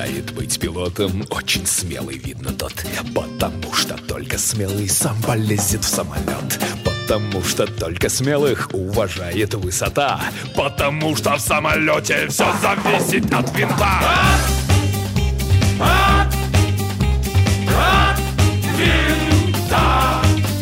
мечтает быть пилотом, очень смелый, видно тот. Потому что только смелый сам полезет в самолет. Потому что только смелых уважает высота. Потому что в самолете все зависит от винта. От винта.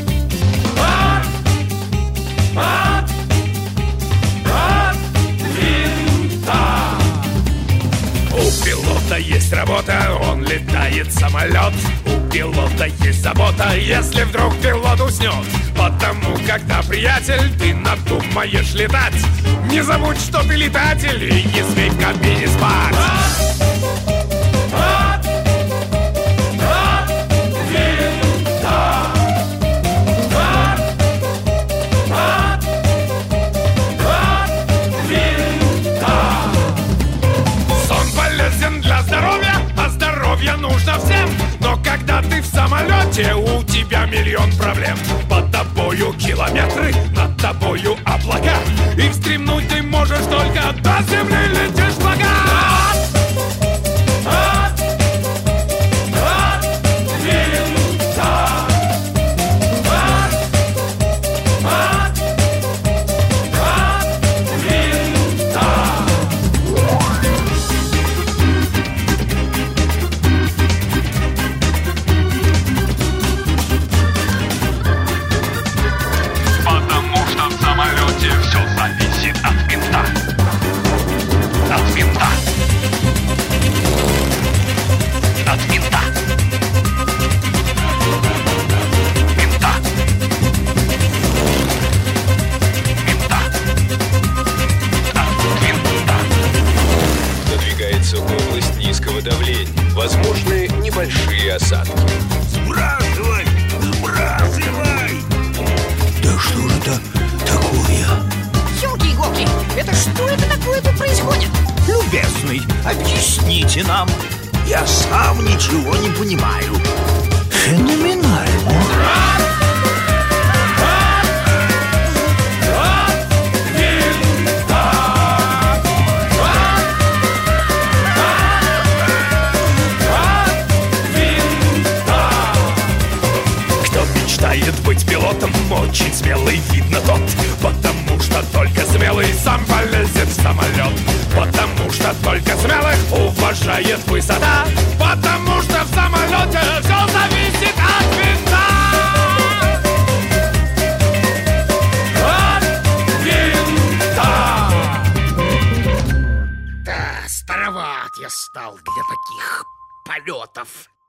У пилота есть работа, он летает самолет. У пилота есть забота, если вдруг пилот уснет. Потому, когда, приятель, ты надумаешь летать, не забудь, что ты летатель, и не смей в кабине спать. Для здоровья, а здоровье нужно всем. Но когда ты в самолете, у тебя миллион проблем. Под тобою километры, над тобою облака, и встремнуть ты можешь только до земли, летишь в облака. Область низкого давления. Возможны небольшие осадки. Сбрасывай! Сбрасывай! Да что же это такое? Ёлки-иголки, это что это такое тут происходит? Любезный, объясните нам. Я сам ничего не понимаю. Феноменально. Мечтает быть пилотом, очень смелый, видно тот. Потому что только смелый сам полезет в самолет. Потому что только смелых уважает высота. Потому что в самолете все зависит от винта. От винта. Да, староват я стал для таких полетов.